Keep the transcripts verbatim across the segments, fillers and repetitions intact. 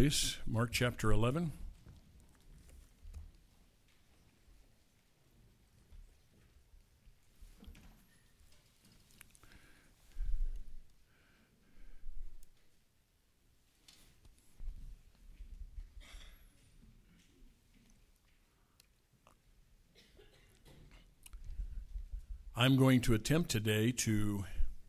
please. Mark chapter eleven. I'm going to attempt today to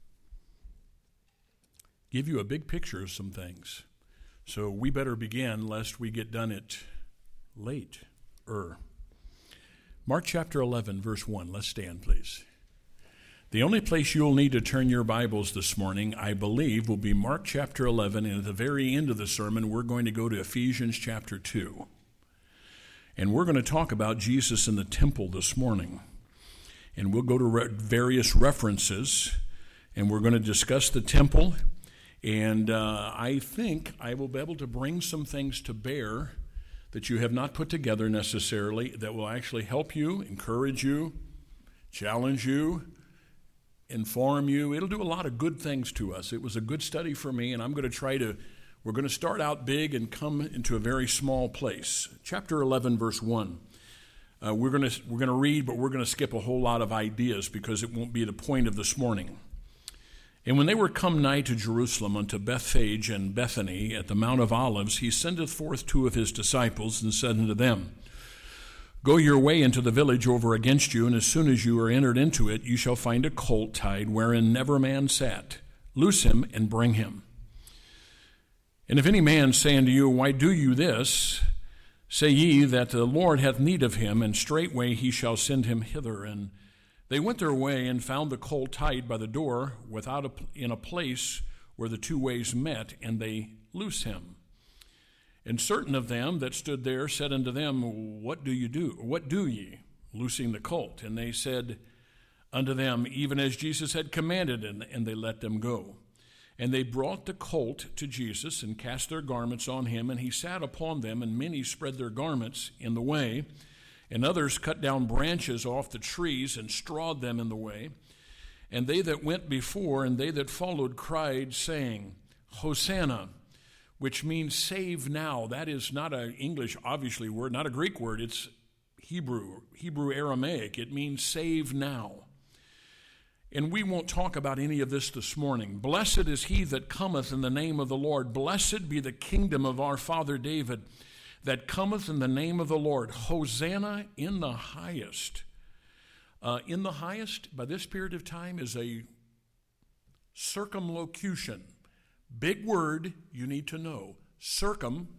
give you a big picture of some things. So we better begin lest we get done it late. Er. Mark chapter eleven, verse one. Let's stand, please. The only place you'll need to turn your Bibles this morning, I believe, will be Mark chapter eleven, and at the very end of the sermon, we're going to go to Ephesians chapter two. And we're going to talk about Jesus in the temple this morning. And we'll go to re- various references, and we're going to discuss the temple. And uh, I think I will be able to bring some things to bear that you have not put together necessarily that will actually help you, encourage you, challenge you, inform you. It'll do a lot of good things to us. It was a good study for me, and I'm going to try to, we're going to start out big and come into a very small place. Chapter eleven, verse one. Uh, we're going to we're going to read, but we're going to skip a whole lot of ideas because it won't be the point of this morning. And when they were come nigh to Jerusalem unto Bethphage and Bethany at the Mount of Olives, he sendeth forth two of his disciples and said unto them, Go your way into the village over against you, and as soon as you are entered into it, you shall find a colt tied wherein never man sat. Loose him and bring him. And if any man say unto you, Why do you this? Say ye that the Lord hath need of him, and straightway he shall send him hither. And they went their way and found the colt tied by the door without a, in a place where the two ways met, and they loose him. And certain of them that stood there said unto them, What do you do? What do ye, loosing the colt? And they said unto them, Even as Jesus had commanded, and, and they let them go. And they brought the colt to Jesus and cast their garments on him, and he sat upon them, and many spread their garments in the way, and others cut down branches off the trees and strawed them in the way. And they that went before and they that followed cried, saying, Hosanna, which means save now. That is not an English, obviously, word, not a Greek word. It's Hebrew, Hebrew Aramaic. It means save now. And we won't talk about any of this this morning. Blessed is he that cometh in the name of the Lord. Blessed be the kingdom of our father David that cometh in the name of the Lord. Hosanna in the highest. Uh, in the highest, by this period of time, is a circumlocution. Big word you need to know. Circumlocution,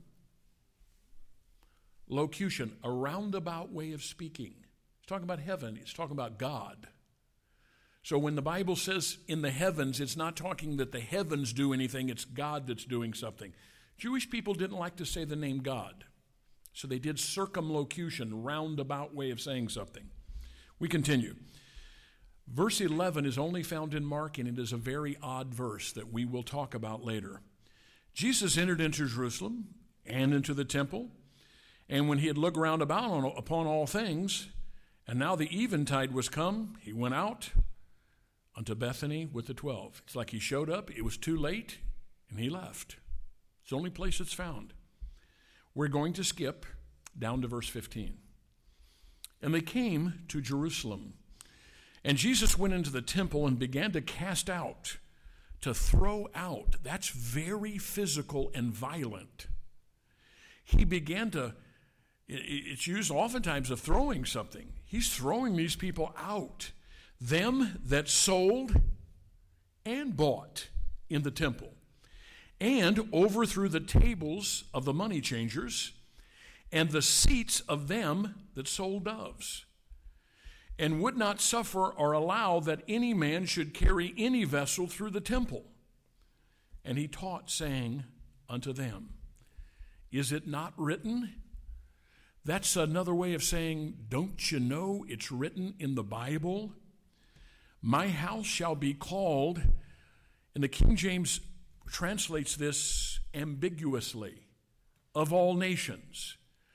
a roundabout way of speaking. It's talking about heaven. It's talking about God. So when the Bible says in the heavens, it's not talking that the heavens do anything, it's God that's doing something. Jewish people didn't like to say the name God, so they did circumlocution, roundabout way of saying something. We continue. Verse eleven is only found in Mark, and it is a very odd verse that we will talk about later. Jesus entered into Jerusalem and into the temple, and when he had looked round about on, upon all things, and now the eventide was come, he went out unto Bethany with the twelve. It's like he showed up, it was too late, and he left. It's the only place it's found. We're going to skip down to verse fifteen. And they came to Jerusalem. And Jesus went into the temple and began to cast out, to throw out. That's very physical and violent. He began to, it's used oftentimes of throwing something. He's throwing these people out. Them that sold and bought in the temple, and overthrew the tables of the money changers and the seats of them that sold doves, and would not suffer or allow that any man should carry any vessel through the temple. And he taught, saying unto them, Is it not written? That's another way of saying, don't you know it's written in the Bible? My house shall be called, and the King James translates this ambiguously, of all nations.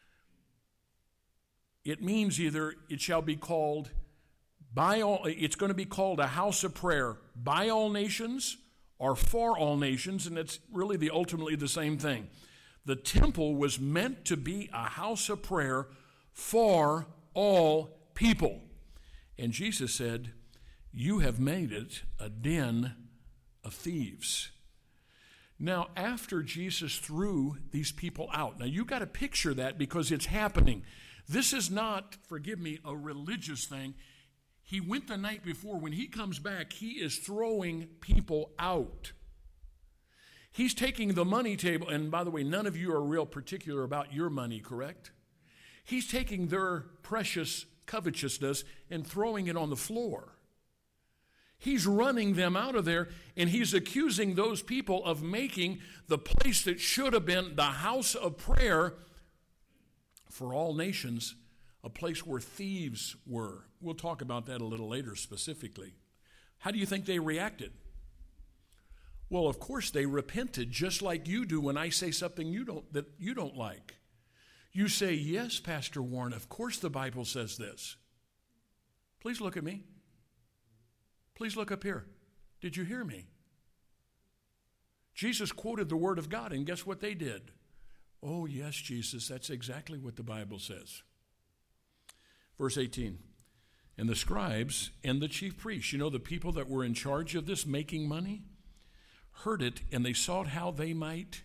It means either it shall be called by all, it's going to be called a house of prayer by all nations or for all nations, and it's really the ultimately the same thing. The temple was meant to be a house of prayer for all people. And Jesus said, you have made it a den of thieves. Now, after Jesus threw these people out, now you got to picture that because it's happening. This is not, forgive me, a religious thing. He went the night before. When he comes back, he is throwing people out. He's taking the money table, and by the way, none of you are real particular about your money, correct? He's taking their precious covetousness and throwing it on the floor. He's running them out of there, and he's accusing those people of making the place that should have been the house of prayer for all nations a place where thieves were. We'll talk about that a little later specifically. How do you think they reacted? Well, of course they repented, just like you do when I say something you don't that you don't like. You say, yes, Pastor Warren, of course the Bible says this. Please look at me. Please look up here. Did you hear me? Jesus quoted the Word of God, and guess what they did? Oh, yes, Jesus, that's exactly what the Bible says. Verse eighteen, and the scribes and the chief priests, you know, the people that were in charge of this making money, heard it, and they sought how they might,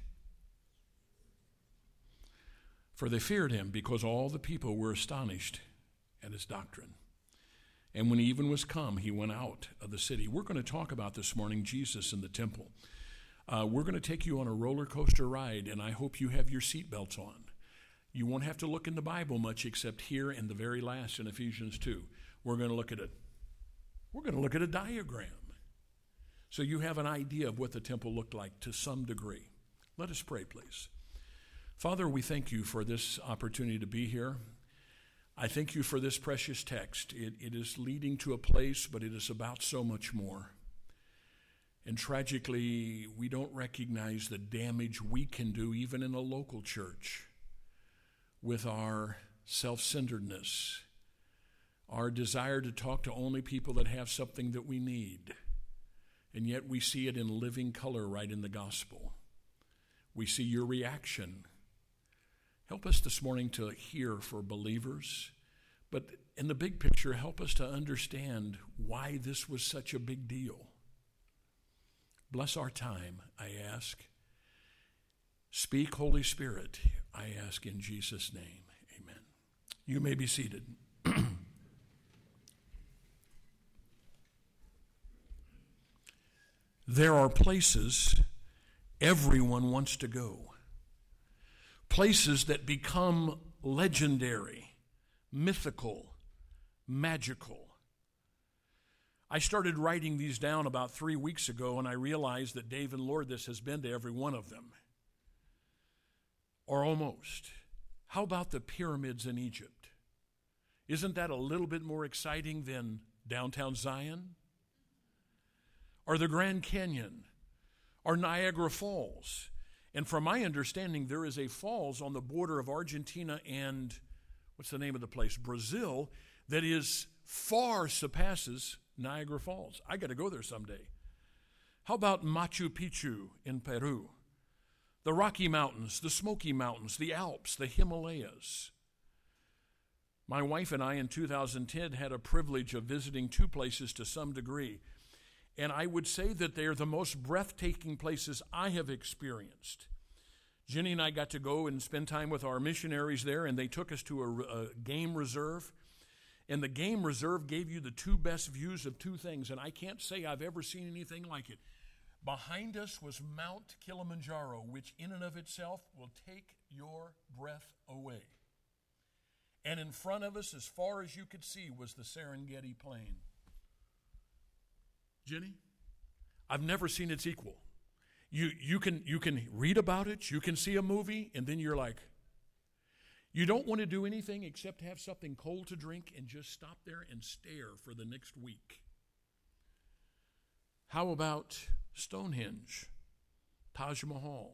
for they feared him, because all the people were astonished at his doctrine. And when he even was come, he went out of the city. We're going to talk about this morning Jesus in the temple. Uh, we're going to take you on a roller coaster ride, and I hope you have your seatbelts on. You won't have to look in the Bible much except here in the very last in Ephesians two. We're going to look at it. We're going to look at a diagram, so you have an idea of what the temple looked like to some degree. Let us pray, please. Father, we thank you for this opportunity to be here. I thank you for this precious text. It, it is leading to a place, but it is about so much more. And tragically, we don't recognize the damage we can do, even in a local church, with our self-centeredness, our desire to talk to only people that have something that we need. And yet we see it in living color right in the gospel. We see your reaction. Help us this morning to hear for believers, but in the big picture, help us to understand why this was such a big deal. Bless our time, I ask. Speak, Holy Spirit, I ask in Jesus' name. Amen. You may be seated. There are places everyone wants to go. Places that become legendary, mythical, magical. I started writing these down about three weeks ago, and I realized that Dave and Lourdes has been to every one of them. Or almost. How about the pyramids in Egypt? Isn't that a little bit more exciting than downtown Zion? Or the Grand Canyon? Or Niagara Falls? And from my understanding, there is a falls on the border of Argentina and, what's the name of the place? Brazil, that is far surpasses Niagara Falls. I got to go there someday. How about Machu Picchu in Peru? The Rocky Mountains, the Smoky Mountains, the Alps, the Himalayas. My wife and I in two thousand ten had a privilege of visiting two places to some degree. And I would say that they are the most breathtaking places I have experienced. Jenny and I got to go and spend time with our missionaries there, and they took us to a, a game reserve. And the game reserve gave you the two best views of two things, and I can't say I've ever seen anything like it. Behind us was Mount Kilimanjaro, which in and of itself will take your breath away. And in front of us, as far as you could see, was the Serengeti Plain. Jenny, I've never seen its equal. You, you, can, you can read about it, you can see a movie, and then you're like, you don't want to do anything except have something cold to drink and just stop there and stare for the next week. How about Stonehenge, Taj Mahal?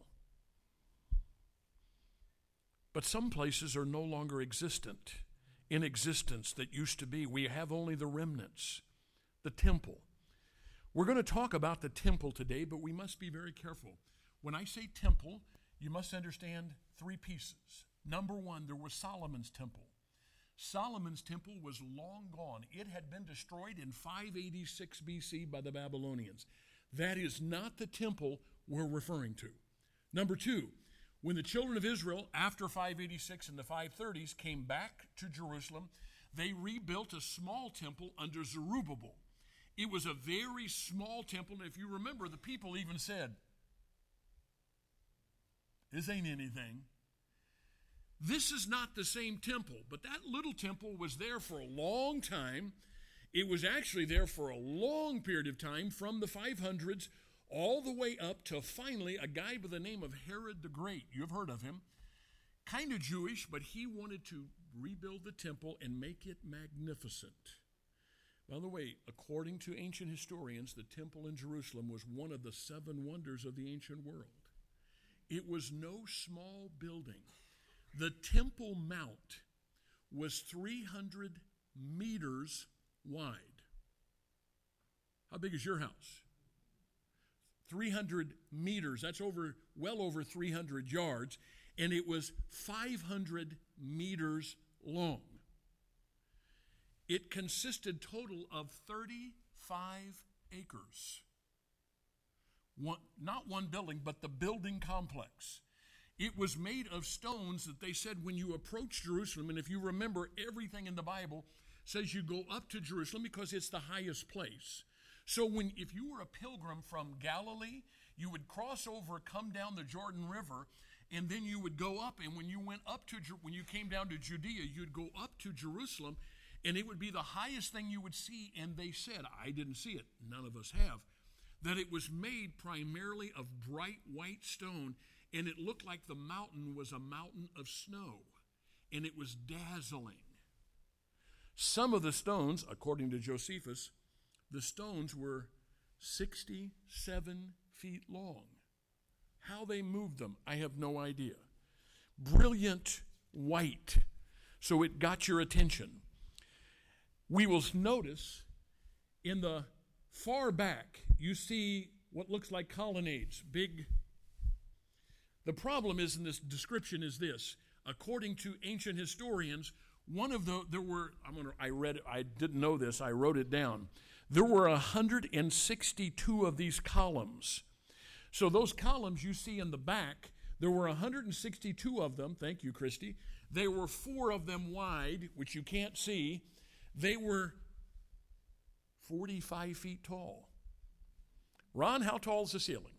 But some places are no longer existent, in existence that used to be. We have only the remnants, the temple. We're going to talk about the temple today, but we must be very careful. When I say temple, you must understand three pieces. Number one, there was Solomon's temple. Solomon's temple was long gone. It had been destroyed in five eighty-six B C by the Babylonians. That is not the temple we're referring to. Number two, when the children of Israel, after five eighty-six in the five thirties, came back to Jerusalem, they rebuilt a small temple under Zerubbabel. It was a very small temple, and if you remember, the people even said, "This ain't anything." This is not the same temple, but that little temple was there for a long time. It was actually there for a long period of time, from the five hundreds all the way up to finally a guy by the name of Herod the Great. You've heard of him. Kind of Jewish, but he wanted to rebuild the temple and make it magnificent. By the way, according to ancient historians, the temple in Jerusalem was one of the seven wonders of the ancient world. It was no small building. The Temple Mount was three hundred meters wide. How big is your house? three hundred meters. That's over, well over three hundred yards. And it was five hundred meters long. It consisted total of thirty-five acres. One, not one building, but the building complex. It was made of stones that they said when you approach Jerusalem, and if you remember, everything in the Bible says you go up to Jerusalem because it's the highest place. So when if you were a pilgrim from Galilee, you would cross over, come down the Jordan River, and then you would go up, and when you went up to when you came down to Judea, you'd go up to Jerusalem, and it would be the highest thing you would see. And they said, I didn't see it, none of us have, that it was made primarily of bright white stone, and it looked like the mountain was a mountain of snow, and it was dazzling. Some of the stones, according to Josephus, the stones were sixty-seven feet long. How they moved them, I have no idea. Brilliant white, so it got your attention. We will notice in the far back, you see what looks like colonnades, big. The problem is in this description is this. According to ancient historians, one of the, there were, I'm gonna, I read it, I didn't know this, I wrote it down. There were one hundred sixty-two of these columns. So those columns you see in the back, there were one hundred sixty-two of them, thank you, Christy. There were four of them wide, which you can't see. They were forty-five feet tall. Ron, how tall is the ceiling?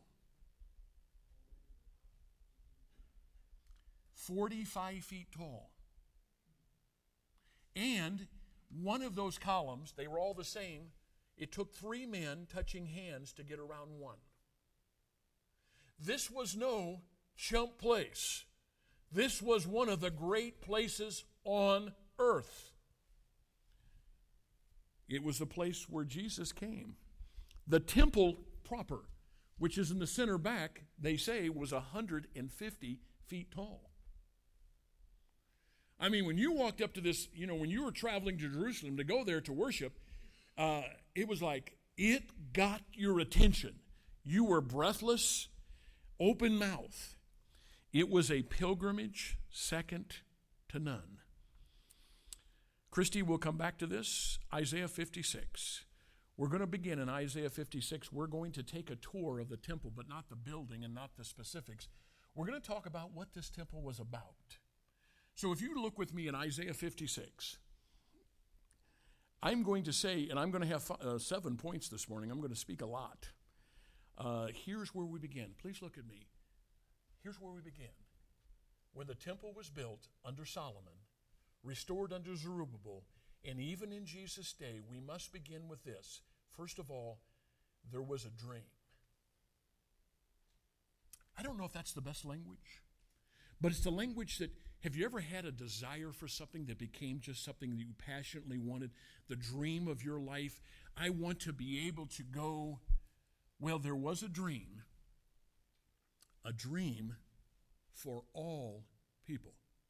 forty-five feet tall. And one of those columns, they were all the same, it took three men touching hands to get around one. This was no chump place. This was one of the great places on earth. It was the place where Jesus came. The temple proper, which is in the center back, they say was one hundred fifty feet tall. I mean, when you walked up to this, you know, when you were traveling to Jerusalem to go there to worship, uh, it was like it got your attention. You were breathless, open mouth. It was a pilgrimage second to none. Christy will come back to this, Isaiah fifty-six. We're going to begin in Isaiah fifty-six. We're going to take a tour of the temple, but not the building and not the specifics. We're going to talk about what this temple was about. So if you look with me in Isaiah fifty-six, I'm going to say, and I'm going to have uh, seven points this morning. I'm going to speak a lot. Uh, here's where we begin. Please look at me. Here's where we begin. When the temple was built under Solomon, restored under Zerubbabel, and even in Jesus' day, we must begin with this. First of all, there was a dream. I don't know if that's the best language, but it's the language that, have you ever had a desire for something that became just something that you passionately wanted? The dream of your life. I want to be able to go, well, there was a dream, a dream for all people.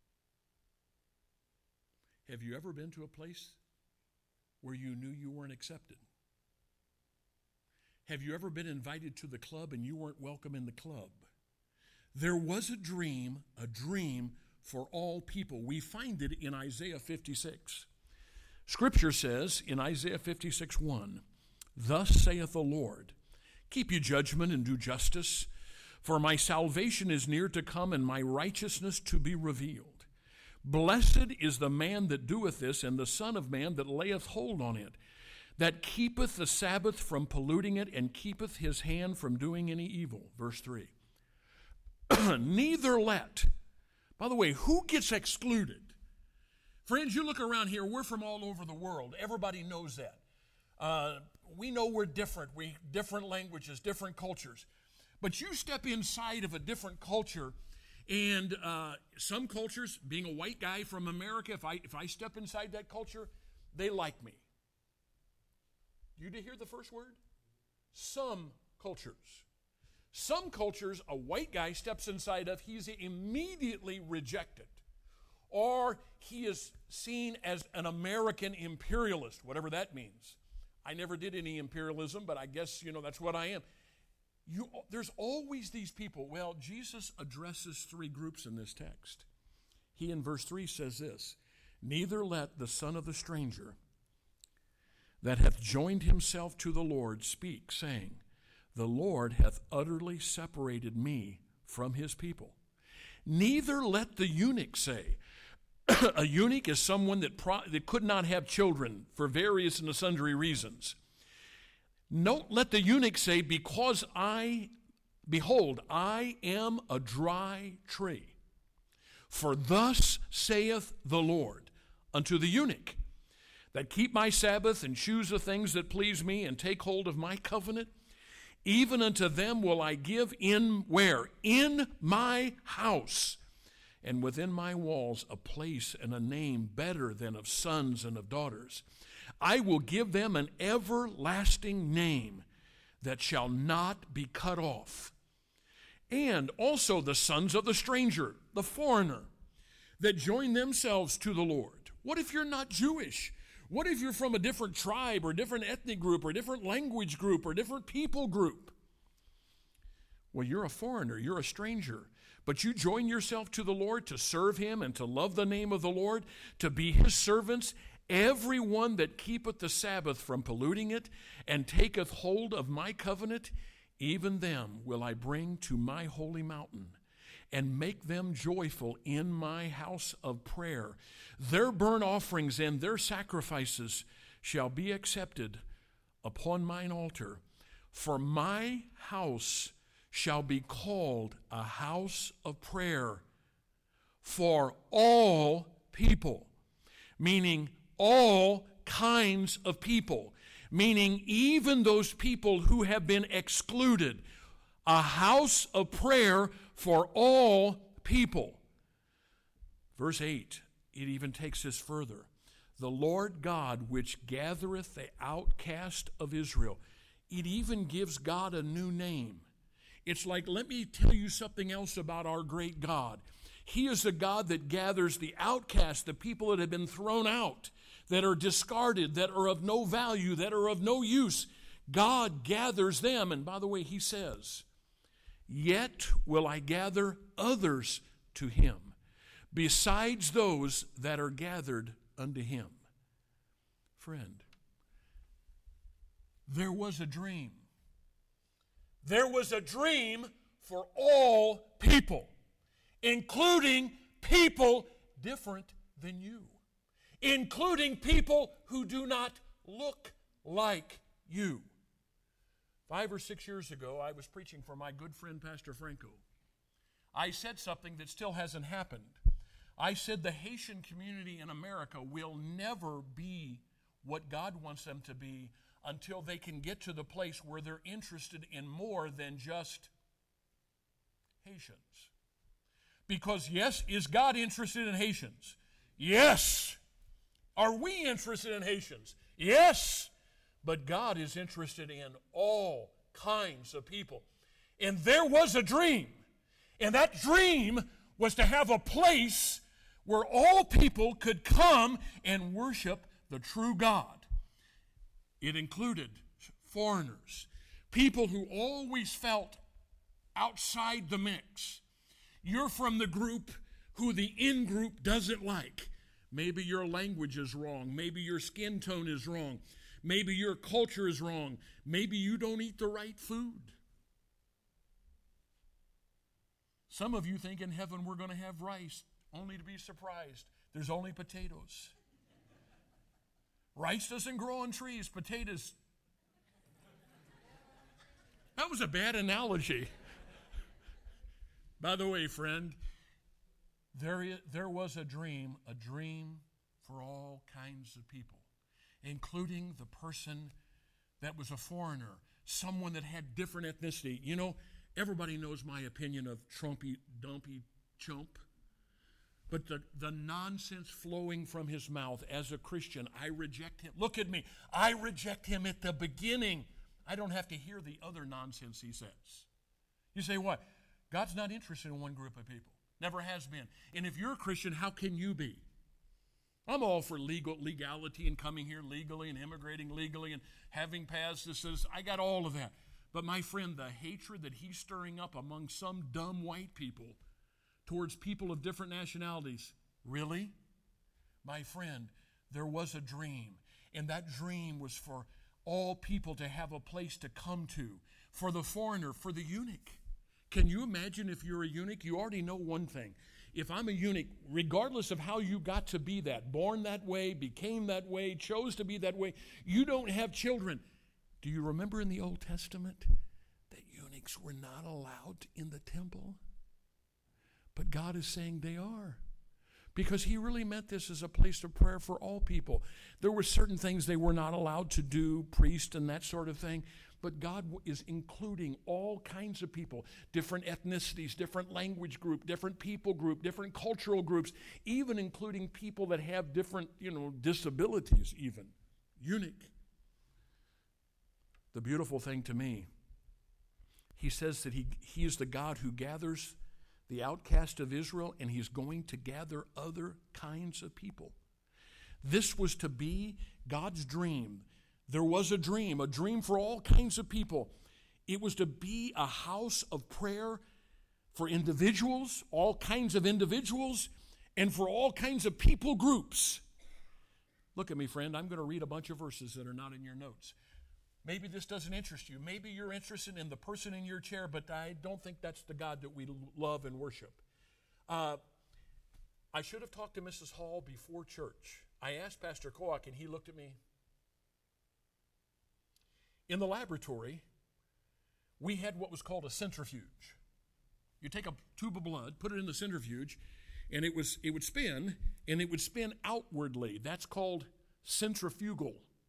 Have you ever been to a place where you knew you weren't accepted? Have you ever been invited to the club and you weren't welcome in the club? There was a dream, a dream for all people. We find it in Isaiah fifty-six. Scripture says in Isaiah fifty-six one, "Thus saith the Lord, keep ye judgment and do justice, for my salvation is near to come and my righteousness to be revealed. Blessed is the man that doeth this, and the Son of Man that layeth hold on it, that keepeth the Sabbath from polluting it, and keepeth his hand from doing any evil." Verse three. Neither let, by the way, who gets excluded? Friends, you look around here, we're from all over the world. Everybody knows that. Uh, we know we're different. We different languages, different cultures. But you step inside of a different culture, and uh, some cultures, being a white guy from America, if I if I step inside that culture, they like me. You to hear the first word? Some cultures. Some cultures, a white guy steps inside of, he's immediately rejected. Or he is seen as an American imperialist, whatever that means. I never did any imperialism, but I guess, you know, that's what I am. You, there's always these people. Well, Jesus addresses three groups in this text. He, in verse three, says this, "Neither let the son of the stranger that hath joined himself to the Lord speak, saying, The Lord hath utterly separated me from his people. Neither let the eunuch say," a eunuch is someone that, pro- that could not have children for various and sundry reasons. "Don't let the eunuch say, Because I, behold, I am a dry tree. For thus saith the Lord unto the eunuch, that keep my Sabbath and choose the things that please me and take hold of my covenant, even unto them will I give in," where? "In my house, and within my walls a place and a name better than of sons and of daughters. I will give them an everlasting name that shall not be cut off. And also the sons of the stranger," the foreigner, "that join themselves to the Lord." What if you're not Jewish? What if you're from a different tribe or different ethnic group or different language group or different people group? Well, you're a foreigner, you're a stranger, but you join yourself to the Lord to serve him and to love the name of the Lord, to be his servants. "Everyone that keepeth the Sabbath from polluting it and taketh hold of my covenant, even them will I bring to my holy mountain and make them joyful in my house of prayer. Their burnt offerings and their sacrifices shall be accepted upon mine altar. For my house shall be called a house of prayer for all people," meaning all kinds of people, meaning even those people who have been excluded. A house of prayer for all people. Verse eight, it even takes this further. "The Lord God which gathereth the outcast of Israel." It even gives God a new name. It's like, let me tell you something else about our great God. He is a God that gathers the outcast, the people that have been thrown out, that are discarded, that are of no value, that are of no use. God gathers them. And by the way, he says, "Yet will I gather others to him, besides those that are gathered unto him." Friend, there was a dream. There was a dream for all people, including people different than you, including people who do not look like you. Five or six years ago, I was preaching for my good friend, Pastor Franco. I said something that still hasn't happened. I said the Haitian community in America will never be what God wants them to be until they can get to the place where they're interested in more than just Haitians. Because yes, is God interested in Haitians? Yes. Are we interested in Haitians? Yes. But God is interested in all kinds of people. And there was a dream. And that dream was to have a place where all people could come and worship the true God. It included foreigners, people who always felt outside the mix, You're from the group who the in-group doesn't like. Maybe your language is wrong. Maybe your skin tone is wrong. Maybe your culture is wrong. Maybe you don't eat the right food. Some of you think in heaven we're going to have rice, only to be surprised. There's only potatoes. Rice doesn't grow on trees. Potatoes. That was a bad analogy. By the way, friend, there, there was a dream, a dream for all kinds of people, including the person that was a foreigner, someone that had different ethnicity. You know, everybody knows my opinion of Trumpy, Dumpy, Chump. But the, the nonsense flowing from his mouth as a Christian, I reject him. Look at me. I reject him at the beginning. I don't have to hear the other nonsense he says. You say, what? God's not interested in one group of people. Never has been. And if you're a Christian, how can you be? I'm all for legal legality and coming here legally and immigrating legally and having passed this. I got all of that. But my friend, the hatred that he's stirring up among some dumb white people towards people of different nationalities, really? My friend, there was a dream, and that dream was for all people to have a place to come to, for the foreigner, for the eunuch. Can you imagine if you're a eunuch? You already know one thing. If I'm a eunuch, regardless of how you got to be that, born that way, became that way, chose to be that way, you don't have children. Do you remember in the Old Testament that eunuchs were not allowed in the temple? But God is saying they are, because he really meant this as a place of prayer for all people. There were certain things they were not allowed to do, priest and that sort of thing, but God is including all kinds of people, different ethnicities, different language group, different people group, different cultural groups, even including people that have different, you know, disabilities even. Eunuch. The beautiful thing to me, he says that he, he is the God who gathers the outcast of Israel, and he's going to gather other kinds of people. This was to be God's dream. There was a dream, a dream for all kinds of people. It was to be a house of prayer for individuals, all kinds of individuals, and for all kinds of people groups. Look at me, friend. I'm going to read a bunch of verses that are not in your notes. Maybe this doesn't interest you. Maybe you're interested in the person in your chair, but I don't think that's the God that we love and worship. Uh, I should have talked to Missus Hall before church. I asked Pastor Koak, and he looked at me. In the laboratory, we had what was called a centrifuge. You take a tube of blood, put it in the centrifuge, and it was it would spin, and it would spin outwardly. That's called centrifugal.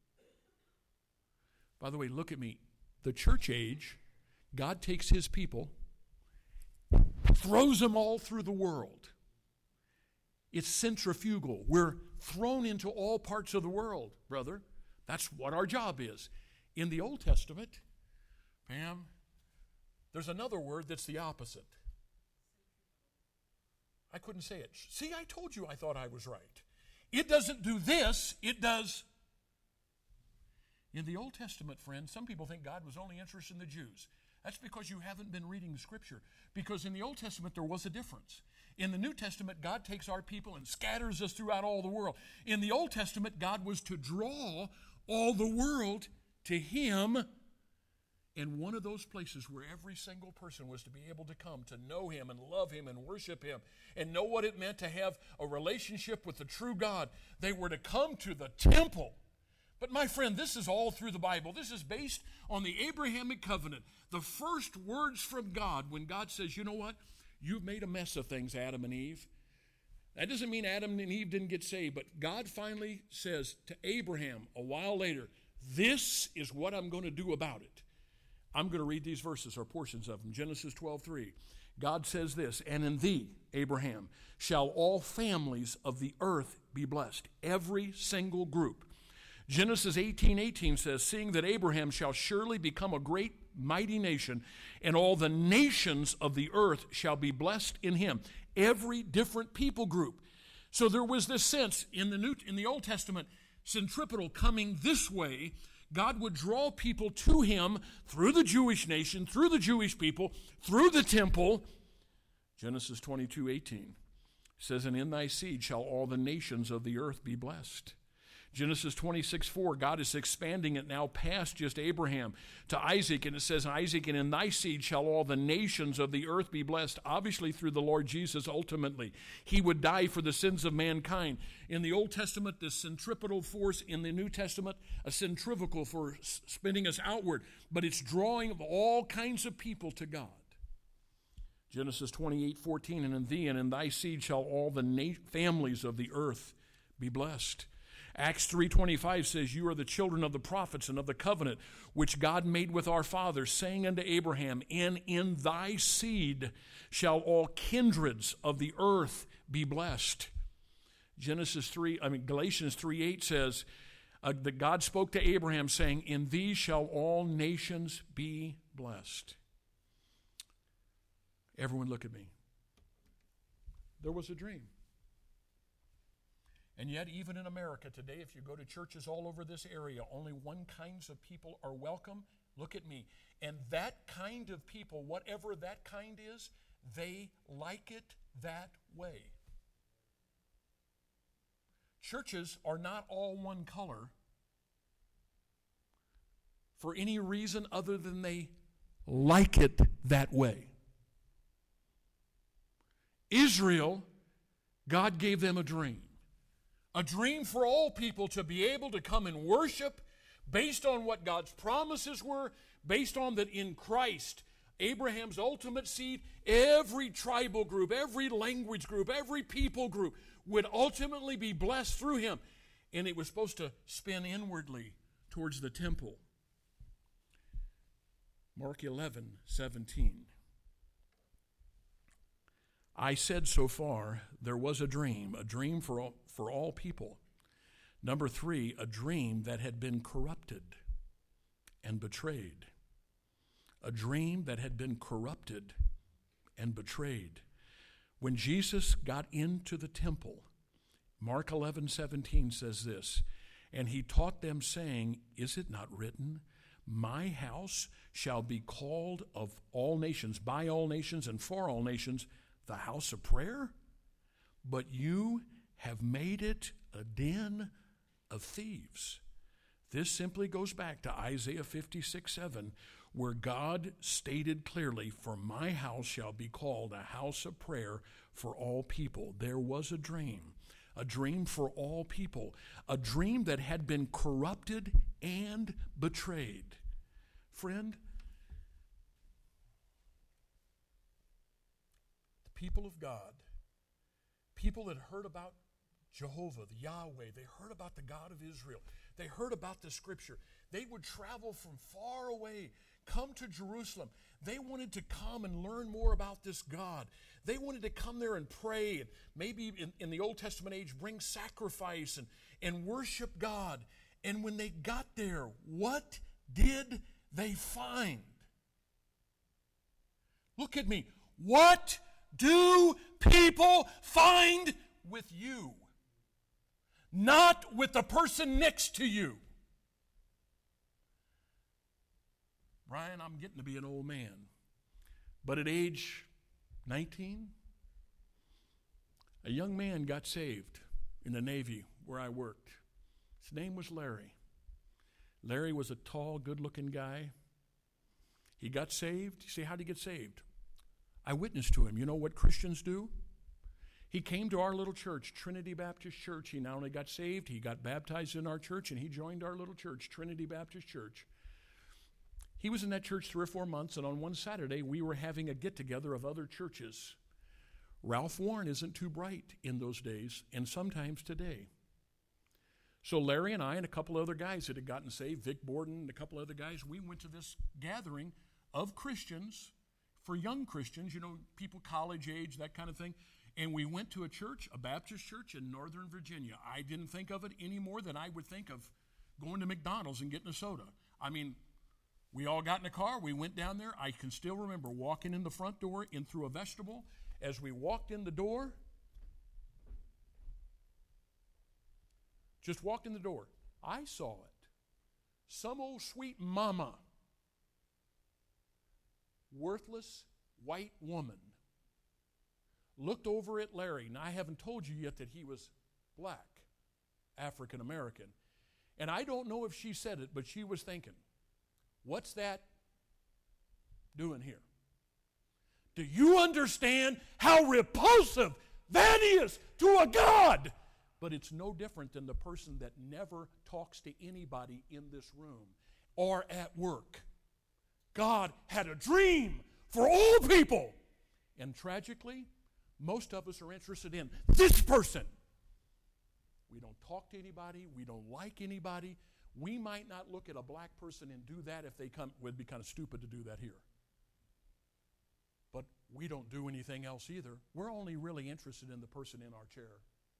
By the way, look at me. The church age, God takes his people, throws them all through the world. It's centrifugal. We're thrown into all parts of the world, brother. That's what our job is. In the Old Testament, Pam, there's another word that's the opposite. I couldn't say it. See, I told you I thought I was right. It doesn't do this, it does. In the Old Testament, friends, some people think God was only interested in the Jews. That's because you haven't been reading the Scripture. Because in the Old Testament, there was a difference. In the New Testament, God takes our people and scatters us throughout all the world. In the Old Testament, God was to draw all the world to him. And one of those places where every single person was to be able to come to know him and love him and worship him and know what it meant to have a relationship with the true God, they were to come to the temple. But my friend, this is all through the Bible. This is based on the Abrahamic covenant. The first words from God when God says, you know what? You've made a mess of things, Adam and Eve. That doesn't mean Adam and Eve didn't get saved, but God finally says to Abraham a while later, this is what I'm going to do about it. I'm going to read these verses or portions of them. Genesis twelve three. God says this, and in thee, Abraham, shall all families of the earth be blessed. Every single group. Genesis eighteen eighteen says, seeing that Abraham shall surely become a great mighty nation, and all the nations of the earth shall be blessed in him. Every different people group. So there was this sense in the New, in the Old Testament, centripetal coming this way. God would draw people to him through the Jewish nation, through the Jewish people, through the temple. Genesis twenty-two eighteen says, and in thy seed shall all the nations of the earth be blessed. Genesis twenty-six four, God is expanding it now past just Abraham to Isaac, and it says, Isaac, and in thy seed shall all the nations of the earth be blessed, obviously through the Lord Jesus ultimately. He would die for the sins of mankind. In the Old Testament, the centripetal force; in the New Testament, a centrifugal for spinning us outward, but it's drawing of all kinds of people to God. Genesis twenty-eight fourteen, and in thee and in thy seed shall all the na- families of the earth be blessed. Acts three twenty-five says, you are the children of the prophets and of the covenant which God made with our fathers, saying unto Abraham, and in thy seed shall all kindreds of the earth be blessed. Genesis three, I mean Galatians three eight says uh, that God spoke to Abraham, saying, in thee shall all nations be blessed. Everyone look at me. There was a dream. And yet, even in America today, if you go to churches all over this area, only one kinds of people are welcome. Look at me. And that kind of people, whatever that kind is, they like it that way. Churches are not all one color for any reason other than they like it that way. Israel, God gave them a dream. A dream for all people to be able to come and worship based on what God's promises were, based on that in Christ, Abraham's ultimate seed, every tribal group, every language group, every people group would ultimately be blessed through him. And it was supposed to spin inwardly towards the temple. Mark eleven seventeen. I said so far, there was a dream, a dream for all, for all people. Number three, a dream that had been corrupted and betrayed. A dream that had been corrupted and betrayed. When Jesus got into the temple, Mark eleven seventeen says this, and he taught them, saying, is it not written, my house shall be called of all nations, by all nations and for all nations, the house of prayer, but you have made it a den of thieves. This simply goes back to Isaiah fifty-six seven, where God stated clearly, for my house shall be called a house of prayer for all people. There was a dream, a dream for all people, a dream that had been corrupted and betrayed. Friend, people of God, people that heard about Jehovah, the Yahweh, they heard about the God of Israel, they heard about the Scripture. They would travel from far away, come to Jerusalem. They wanted to come and learn more about this God. They wanted to come there and pray, and maybe in, in the Old Testament age, bring sacrifice and, and worship God. And when they got there, what did they find? Look at me. What do people find with you? Not with the person next to you. Brian, I'm getting to be an old man. But at age nineteen, a young man got saved in the Navy where I worked. His name was Larry. Larry was a tall, good-looking guy. He got saved. You say, how did he get saved? I witnessed to him. You know what Christians do? He came to our little church, Trinity Baptist Church. He not only got saved, he got baptized in our church, and he joined our little church, Trinity Baptist Church. He was in that church three or four months, and on one Saturday, we were having a get-together of other churches. Ralph Warren isn't too bright in those days, and sometimes today. So Larry and I and a couple other guys that had gotten saved, Vic Borden and a couple other guys, we went to this gathering of Christians, for young Christians, you know, people college age, that kind of thing. And we went to a church, a Baptist church in Northern Virginia. I didn't think of it any more than I would think of going to McDonald's and getting a soda. I mean, we all got in a car. We went down there. I can still remember walking in the front door, in through a vestibule. As we walked in the door, just walked in the door, I saw it. Some old sweet mama, worthless white woman, looked over at Larry. Now, I haven't told you yet that he was black, African American. And I don't know if she said it, but she was thinking, what's that doing here? Do you understand how repulsive that is to a God? But it's no different than the person that never talks to anybody in this room or at work. God had a dream for all people. And tragically, most of us are interested in this person. We don't talk to anybody. We don't like anybody. We might not look at a black person and do that if they come. It would be kind of stupid to do that here. But we don't do anything else either. We're only really interested in the person in our chair.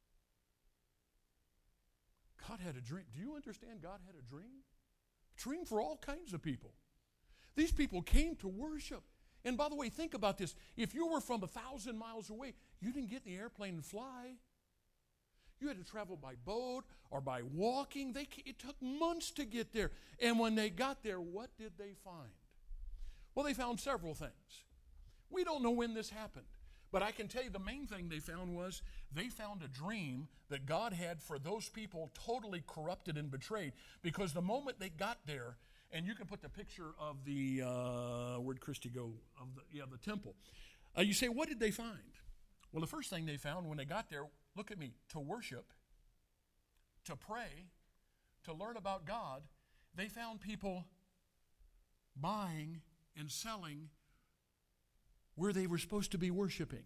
God had a dream. Do you understand God had a dream? A dream for all kinds of people. These people came to worship. And by the way, think about this. If you were from a thousand miles away, you didn't get in the airplane and fly. You had to travel by boat or by walking. They, it took months to get there. And when they got there, what did they find? Well, they found several things. We don't know when this happened. But I can tell you the main thing they found was they found a dream that God had for those people totally corrupted and betrayed. Because the moment they got there, and you can put the picture of the, uh, where'd Christy go? Of the, yeah, the temple. Uh, you say, what did they find? Well, the first thing they found when they got there, look at me, to worship, to pray, to learn about God, they found people buying and selling where they were supposed to be worshiping.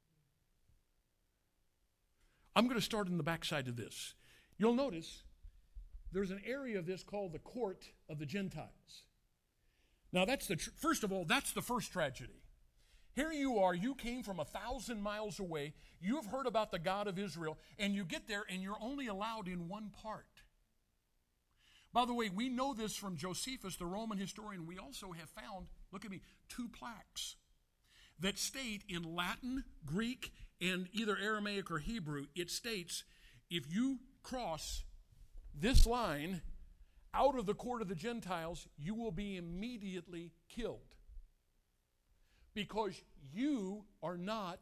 I'm going to start in the backside of this. You'll notice there's an area of this called the court of the Gentiles. Now, that's the tr- first of all, that's the first tragedy. Here you are, you came from a thousand miles away, you've heard about the God of Israel, and you get there and you're only allowed in one part. By the way, we know this from Josephus, the Roman historian. We also have found, look at me, two plaques that state in Latin, Greek, and either Aramaic or Hebrew, it states, if you cross this line out of the court of the Gentiles, you will be immediately killed. Because you are not,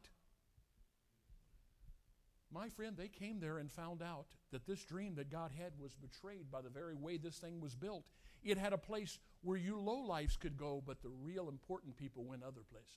my friend, they came there and found out that this dream that God had was betrayed by the very way this thing was built. It had a place where you lowlifes could go, but the real important people went other places.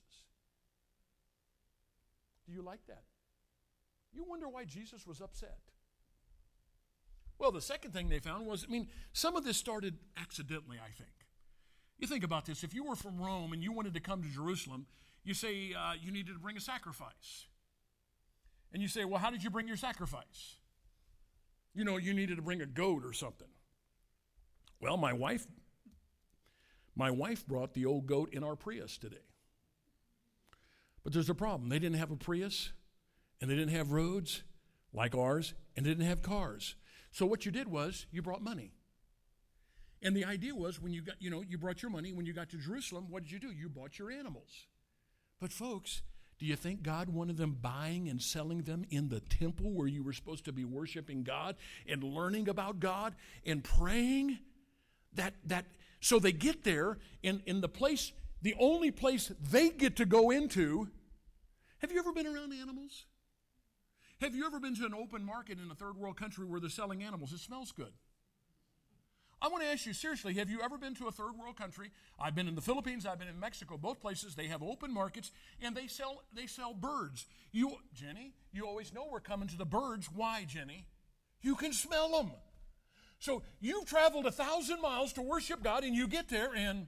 Do you like that? You wonder why Jesus was upset. Well, the second thing they found was, I mean, some of this started accidentally, I think. You think about this. If you were from Rome and you wanted to come to Jerusalem, you say uh, you needed to bring a sacrifice. And you say, well, how did you bring your sacrifice? You know, you needed to bring a goat or something. Well, my wife, my wife brought the old goat in our Prius today. But there's a problem. They didn't have a Prius, and they didn't have roads like ours, and they didn't have cars. So what you did was you brought money. And the idea was when you got, you know, you brought your money. When you got to Jerusalem, what did you do? You bought your animals. But folks, do you think God wanted them buying and selling them in the temple where you were supposed to be worshiping God and learning about God and praying? That that so they get there in, in the place, the only place they get to go into. Have you ever been around animals? Have you ever been to an open market in a third world country where they're selling animals? It smells good. I want to ask you seriously, have you ever been to a third world country? I've been in the Philippines, I've been in Mexico, both places. They have open markets and they sell they sell birds. You, Jenny, you always know we're coming to the birds. Why, Jenny? You can smell them. So you've traveled a thousand miles to worship God and you get there and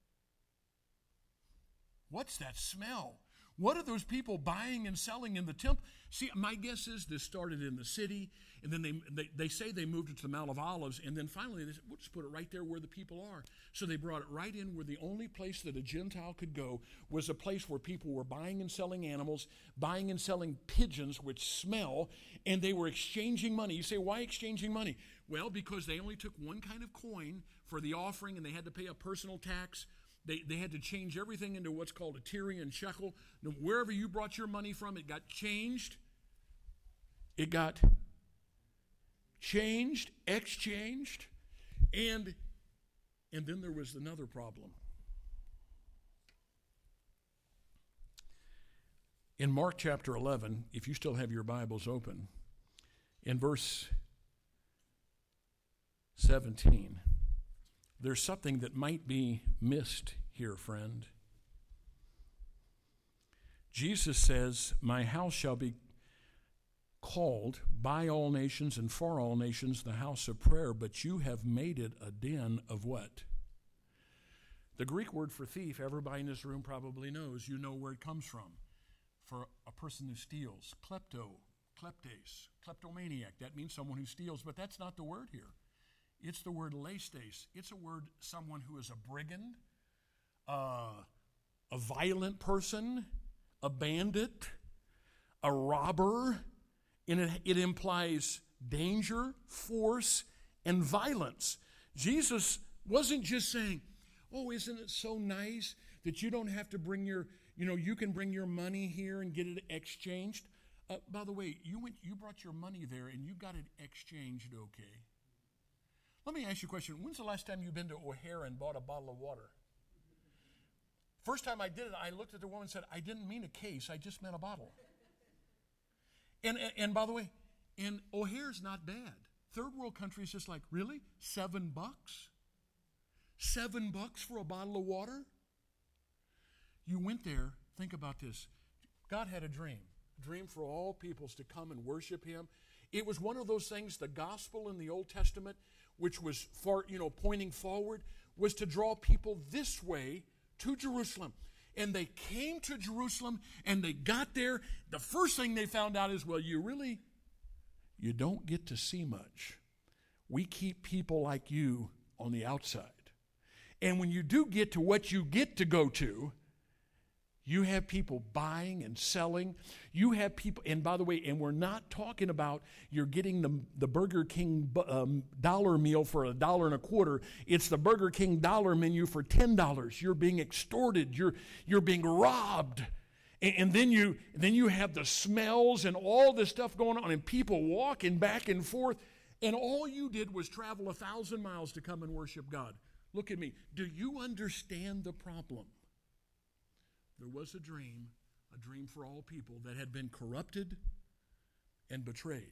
what's that smell? What are those people buying and selling in the temple? See, my guess is this started in the city, and then they, they, they say they moved it to the Mount of Olives, and then finally they said, we'll just put it right there where the people are. So they brought it right in where the only place that a Gentile could go was a place where people were buying and selling animals, buying and selling pigeons, which smell, and they were exchanging money. You say, why exchanging money? Well, because they only took one kind of coin for the offering, and they had to pay a personal tax. They they had to change everything into what's called a Tyrian shekel. Now, wherever you brought your money from, it got changed. It got changed, exchanged, and and then there was another problem. In Mark chapter eleven, if you still have your Bibles open, in verse seventeen, there's something that might be missed here, friend. Jesus says, "My house shall be called by all nations and for all nations the house of prayer, but you have made it a den of" what? The Greek word for thief, everybody in this room probably knows. You know where it comes from. For a person who steals, klepto, kleptes, kleptomaniac. That means someone who steals, but that's not the word here. It's the word lestes. It's a word, someone who is a brigand, uh, a violent person, a bandit, a robber, and it, it implies danger, force, and violence. Jesus wasn't just saying, "Oh, isn't it so nice that you don't have to bring your, you know, you can bring your money here and get it exchanged." Uh, by the way, you went, you brought your money there and you got it exchanged, okay? Let me ask you a question. When's the last time you've been to O'Hare and bought a bottle of water? First time I did it, I looked at the woman and said, "I didn't mean a case, I just meant a bottle." And, and, and by the way, and O'Hare's not bad. Third world countries just like, really? Seven bucks? Seven bucks for a bottle of water? You went there, think about this. God had a dream, a dream for all peoples to come and worship him. It was one of those things, the gospel in the Old Testament, which was far, you know, pointing forward, was to draw people this way to Jerusalem. And they came to Jerusalem and they got there. The first thing they found out is, well, you really, you don't get to see much. We keep people like you on the outside. And when you do get to what you get to go to, you have people buying and selling. You have people, and by the way, and we're not talking about you're getting the, the Burger King um, dollar meal for a dollar and a quarter. It's the Burger King dollar menu for ten dollars. You're being extorted. You're, you're being robbed. And, and then you, then you have the smells and all this stuff going on and people walking back and forth. And all you did was travel a thousand miles to come and worship God. Look at me. Do you understand the problem? There was a dream, a dream for all people that had been corrupted and betrayed.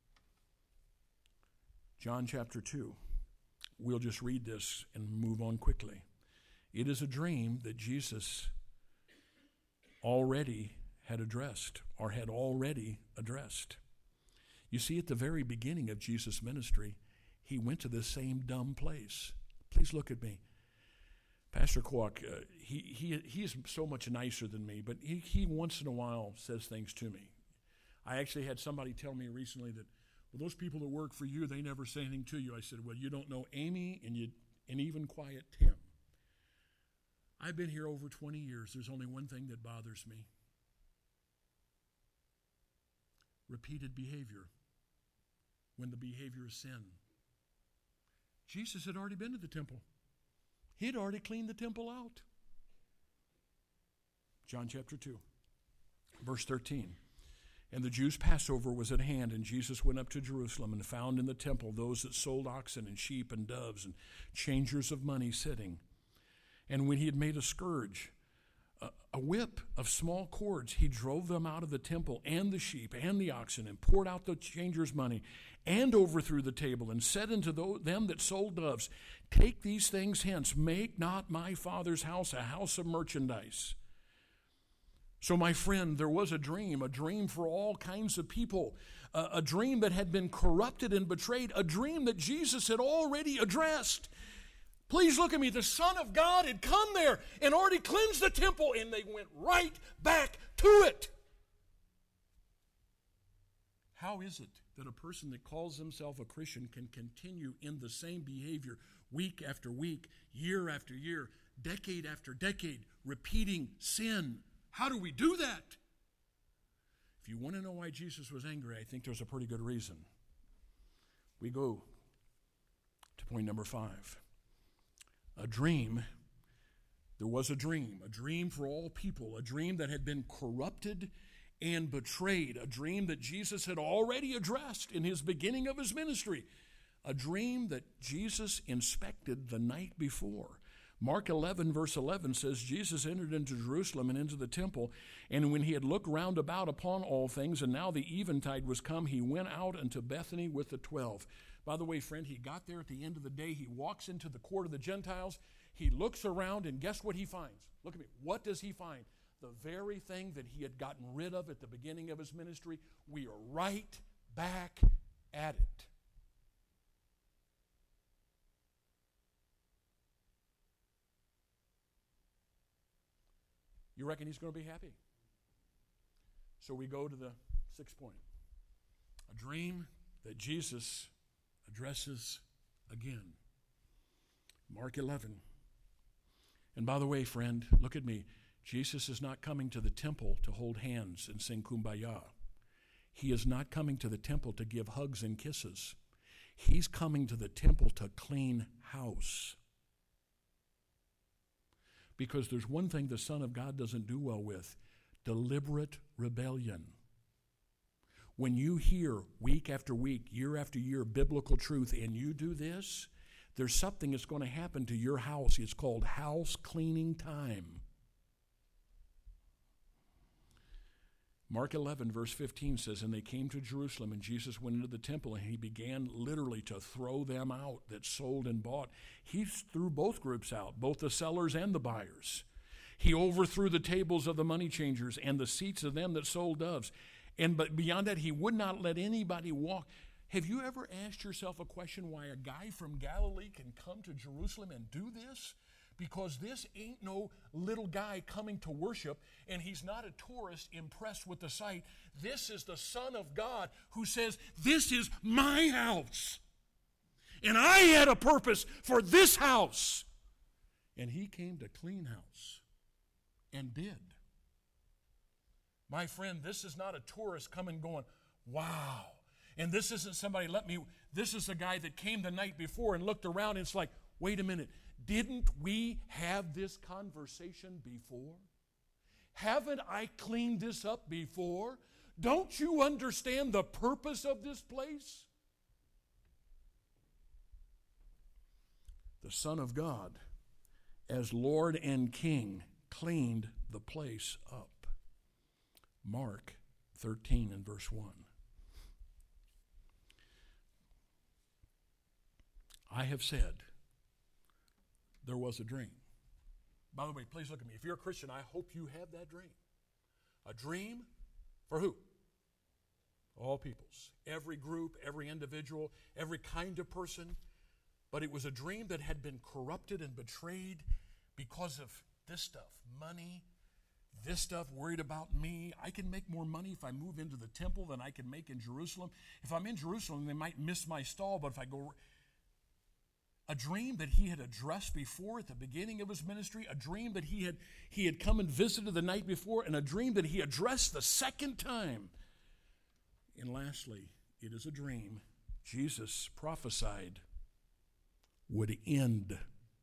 John chapter two. We'll just read this and move on quickly. It is a dream that Jesus already had addressed or had already addressed. You see, at the very beginning of Jesus' ministry, he went to the same dumb place. Please look at me. Pastor Kwok, uh, he, he, he is so much nicer than me, but he, he once in a while says things to me. I actually had somebody tell me recently that, well, those people that work for you, they never say anything to you. I said, well, you don't know Amy and, you, and even quiet Tim. I've been here over twenty years. There's only one thing that bothers me. Repeated behavior when the behavior is sin. Jesus had already been to the temple. He had already cleaned the temple out. John chapter two, verse thirteen. And the Jews' Passover was at hand, and Jesus went up to Jerusalem and found in the temple those that sold oxen and sheep and doves and changers of money sitting. And when he had made a scourge, a, a whip of small cords, he drove them out of the temple and the sheep and the oxen and poured out the changers' money and overthrew the table and said unto them that sold doves, take these things hence, make not my Father's house a house of merchandise. So, my friend, there was a dream, a dream for all kinds of people, a, a dream that had been corrupted and betrayed, a dream that Jesus had already addressed. Please look at me. The Son of God had come there and already cleansed the temple, and they went right back to it. How is it that a person that calls himself a Christian can continue in the same behavior week after week, year after year, decade after decade, repeating sin? How do we do that? If you want to know why Jesus was angry, I think there's a pretty good reason. We go to point number five. A dream. There was a dream, a dream for all people, a dream that had been corrupted and betrayed, a dream that Jesus had already addressed in his beginning of his ministry, a dream that Jesus inspected the night before. Mark eleven, verse eleven says, Jesus entered into Jerusalem and into the temple, and when he had looked round about upon all things, and now the eventide was come, he went out unto Bethany with the twelve. By the way, friend, he got there at the end of the day. He walks into the court of the Gentiles. He looks around, and guess what he finds? Look at me. What does he find? The very thing that he had gotten rid of at the beginning of his ministry. We are right back at it. You reckon he's going to be happy? So we go to the sixth point. A dream that Jesus addresses again. Mark eleven. And by the way, friend, look at me. Jesus is not coming to the temple to hold hands and sing Kumbaya. He is not coming to the temple to give hugs and kisses. He's coming to the temple to clean house. Because there's one thing the Son of God doesn't do well with: deliberate rebellion. When you hear week after week, year after year, biblical truth, and you do this, there's something that's going to happen to your house. It's called house cleaning time. Mark eleven, verse fifteen says, and they came to Jerusalem, and Jesus went into the temple, and he began literally to throw them out that sold and bought. He threw both groups out, both the sellers and the buyers. He overthrew the tables of the money changers and the seats of them that sold doves. And but beyond that, he would not let anybody walk. Have you ever asked yourself a question why a guy from Galilee can come to Jerusalem and do this? Because this ain't no little guy coming to worship, and he's not a tourist impressed with the sight. This is the Son of God who says, this is my house. And I had a purpose for this house. And he came to clean house and did. My friend, this is not a tourist coming going, wow. And this isn't somebody, let me, this is a guy that came the night before and looked around, and it's like, wait a minute. Didn't we have this conversation before? Haven't I cleaned this up before? Don't you understand the purpose of this place? The Son of God, as Lord and King, cleaned the place up. Mark thirteen and verse one. I have said, there was a dream. By the way, please look at me. If you're a Christian, I hope you have that dream. A dream for who? All peoples. Every group, every individual, every kind of person. But it was a dream that had been corrupted and betrayed because of this stuff. Money, this stuff, worried about me. I can make more money if I move into the temple than I can make in Jerusalem. If I'm in Jerusalem, they might miss my stall, but if I go... A dream that he had addressed before at the beginning of his ministry, a dream that he had he had come and visited the night before, and a dream that he addressed the second time. And lastly, it is a dream Jesus prophesied would end.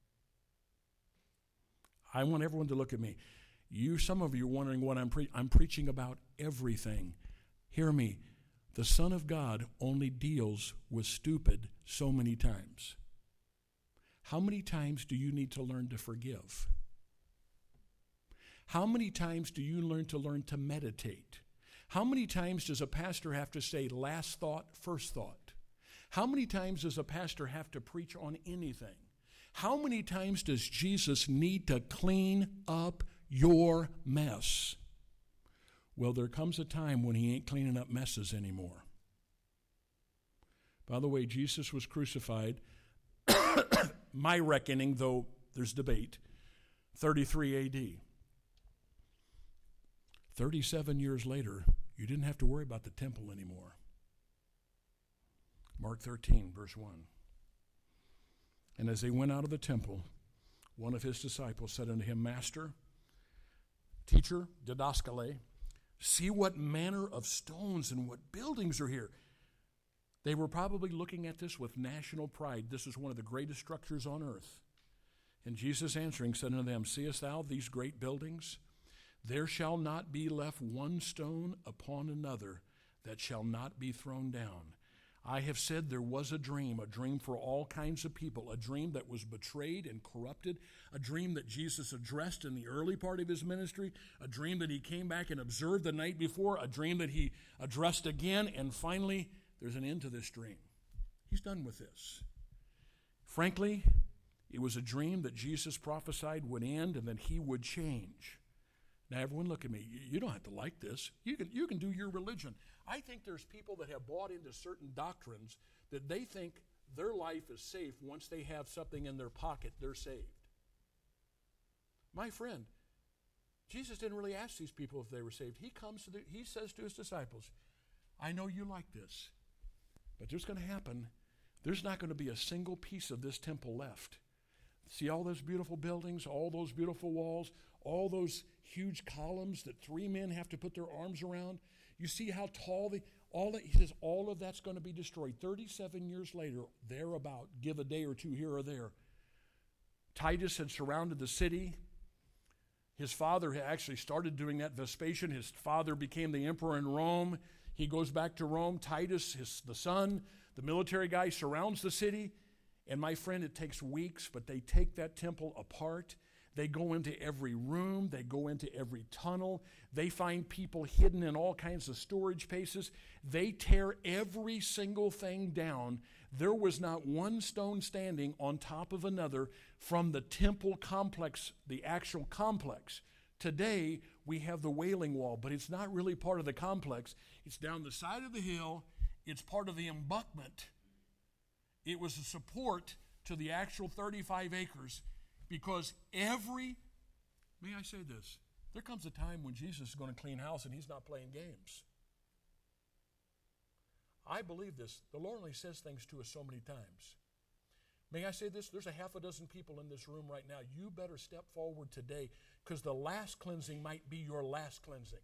I want everyone to look at me. You, some of you are wondering what I'm preaching. I'm preaching about everything. Hear me. The Son of God only deals with stupid so many times. How many times do you need to learn to forgive? How many times do you learn to learn to meditate? How many times does a pastor have to say last thought, first thought? How many times does a pastor have to preach on anything? How many times does Jesus need to clean up your mess? Well, there comes a time when he ain't cleaning up messes anymore. By the way, Jesus was crucified, my reckoning, though there's debate, thirty-three A D. thirty-seven years later, you didn't have to worry about the temple anymore. Mark thirteen, verse one. And as they went out of the temple, one of his disciples said unto him, Master, teacher, didaskale, see what manner of stones and what buildings are here. They were probably looking at this with national pride. This is one of the greatest structures on earth. And Jesus answering said unto them, Seest thou these great buildings? There shall not be left one stone upon another that shall not be thrown down. I have said there was a dream, a dream for all kinds of people, a dream that was betrayed and corrupted, a dream that Jesus addressed in the early part of his ministry, a dream that he came back and observed the night before, a dream that he addressed again, and finally, there's an end to this dream. He's done with this. Frankly, it was a dream that Jesus prophesied would end and that he would change. Now, everyone look at me. You don't have to like this. You can, you can do your religion. I think there's people that have bought into certain doctrines that they think their life is safe once they have something in their pocket, they're saved. My friend, Jesus didn't really ask these people if they were saved. He comes to the, he says to his disciples, I know you like this, but there's going to happen. There's not going to be a single piece of this temple left. See all those beautiful buildings, all those beautiful walls, all those huge columns that three men have to put their arms around. You see how tall they, all that, he says all of that's going to be destroyed. thirty-seven years later, thereabout, give a day or two here or there. Titus had surrounded the city. His father had actually started doing that. Vespasian, his father became the emperor in Rome. He goes back to Rome. Titus, his, the son, the military guy, surrounds the city. And my friend, it takes weeks, but they take that temple apart. They go into every room. They go into every tunnel. They find people hidden in all kinds of storage spaces. They tear every single thing down. There was not one stone standing on top of another from the temple complex, the actual complex. Today, we have the Wailing Wall, but it's not really part of the complex. It's down the side of the hill. It's part of the embankment. It was a support to the actual thirty-five acres because every, may I say this, there comes a time when Jesus is going to clean house and he's not playing games. I believe this. The Lord only says things to us so many times. May I say this? There's a half a dozen people in this room right now. You better step forward today because the last cleansing might be your last cleansing.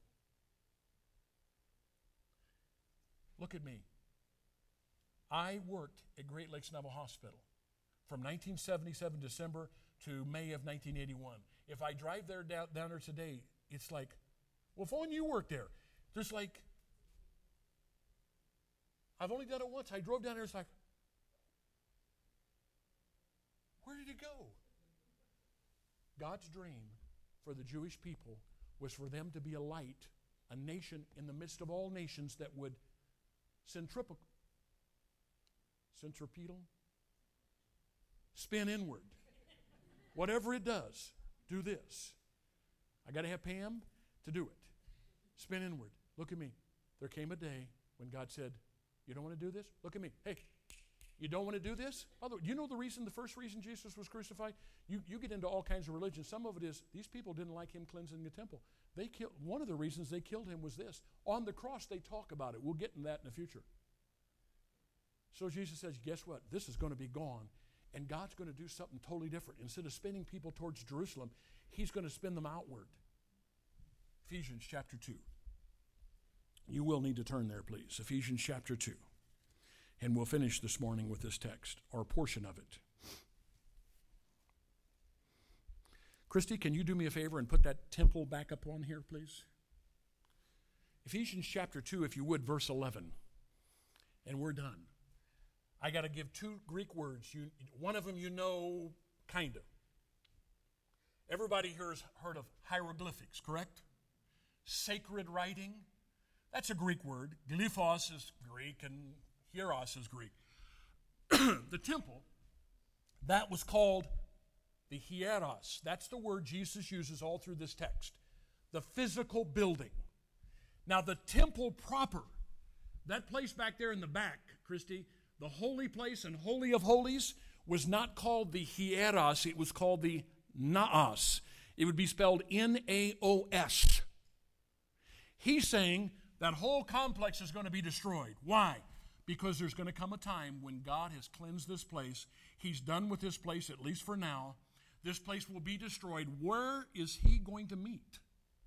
Look at me. I worked at Great Lakes Naval Hospital from nineteen seventy-seven December to May of nineteen eighty-one. If I drive there down, down there today, it's like, well, if only you worked there. There's like, I've only done it once. I drove down there, it's like, where did it go? God's dream for the Jewish people was for them to be a light, a nation in the midst of all nations that would centripetal, centripetal, spin inward. Whatever it does, do this. I got to have Pam to do it. Spin inward. Look at me. There came a day when God said, you don't want to do this? Look at me. Hey, you don't want to do this? By the way, you know the reason, the first reason Jesus was crucified? You, you get into all kinds of religions. Some of it is these people didn't like him cleansing the temple. They killed, one of the reasons they killed him was this. On the cross, they talk about it. We'll get into that in the future. So Jesus says, guess what? This is going to be gone. And God's going to do something totally different. Instead of spinning people towards Jerusalem, he's going to spin them outward. Ephesians chapter two. You will need to turn there, please. Ephesians chapter two. And we'll finish this morning with this text, or a portion of it. Christy, can you do me a favor and put that temple back up on here, please? Ephesians chapter two, if you would, verse eleven. And we're done. I got to give two Greek words. You, one of them you know, kind of. Everybody here has heard of hieroglyphics, correct? Sacred writing. That's a Greek word. Glyphos is Greek and hieros is Greek. The temple, that was called the hieros. That's the word Jesus uses all through this text. The physical building. Now the temple proper, that place back there in the back, Christy, the holy place and holy of holies was not called the hieros, it was called the naos. It would be spelled N A O S. He's saying that whole complex is going to be destroyed. Why? Because there's going to come a time when God has cleansed this place. He's done with this place, at least for now. This place will be destroyed. Where is he going to meet?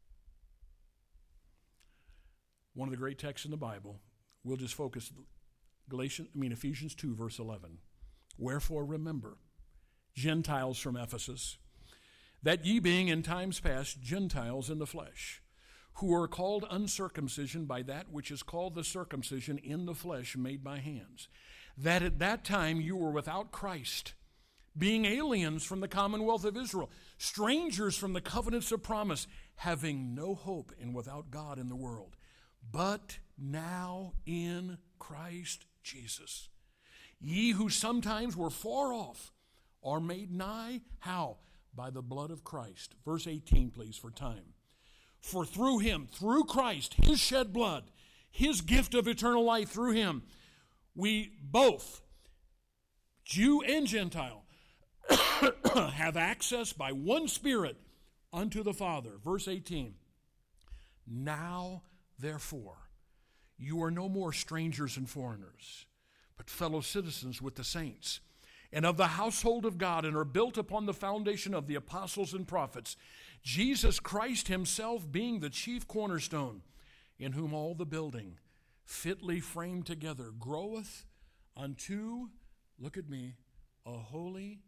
One of the great texts in the Bible. We'll just focus Galatians, I mean Ephesians two, verse eleven. Wherefore remember, Gentiles from Ephesus, that ye being in times past Gentiles in the flesh, who are called uncircumcision by that which is called the circumcision in the flesh made by hands, that at that time you were without Christ, being aliens from the commonwealth of Israel, strangers from the covenants of promise, having no hope and without God in the world. But now in Christ Jesus, ye who sometimes were far off are made nigh. How? By the blood of Christ. Verse eighteen, please, for time. For through him, through Christ, his shed blood, his gift of eternal life through him, we both, Jew and Gentile, have access by one Spirit unto the Father. Verse eighteen. Now, therefore, you are no more strangers and foreigners, but fellow citizens with the saints, and of the household of God, and are built upon the foundation of the apostles and prophets, Jesus Christ himself being the chief cornerstone, in whom all the building, fitly framed together, groweth unto, look at me, a holy.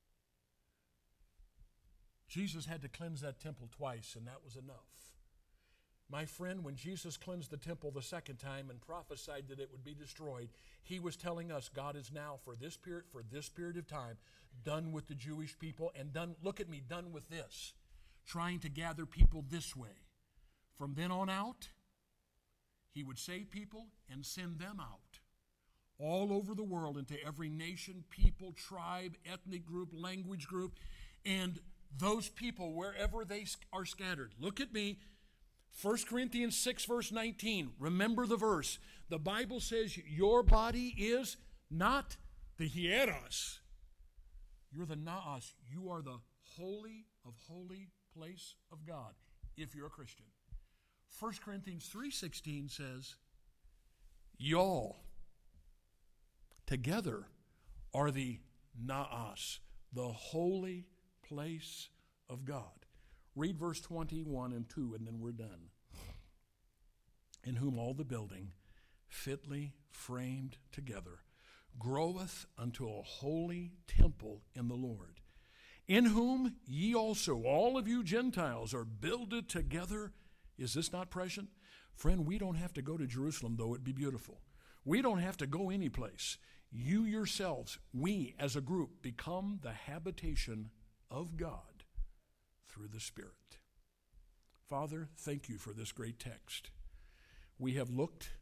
Jesus had to cleanse that temple twice, and that was enough. My friend, when Jesus cleansed the temple the second time and prophesied that it would be destroyed, he was telling us God is now, for this period, for this period of time, done with the Jewish people and done, look at me, done with this, trying to gather people this way. From then on out, he would save people and send them out all over the world into every nation, people, tribe, ethnic group, language group, and those people, wherever they are scattered. Look at me. First Corinthians six, verse nineteen. Remember the verse. The Bible says your body is not the hieros. You're the naos. You are the holy of holy place of God, if you're a Christian. First Corinthians three sixteen says, y'all together are the naos, the holy place of God. Read verse twenty-one and two, and then we're done. In whom all the building, fitly framed together, groweth unto a holy temple in the Lord, in whom ye also, all of you Gentiles, are builded together. Is this not prescient? Friend, we don't have to go to Jerusalem, though it'd be beautiful. We don't have to go any place. You yourselves, we as a group, become the habitation of God through the Spirit. Father, thank you for this great text. We have looked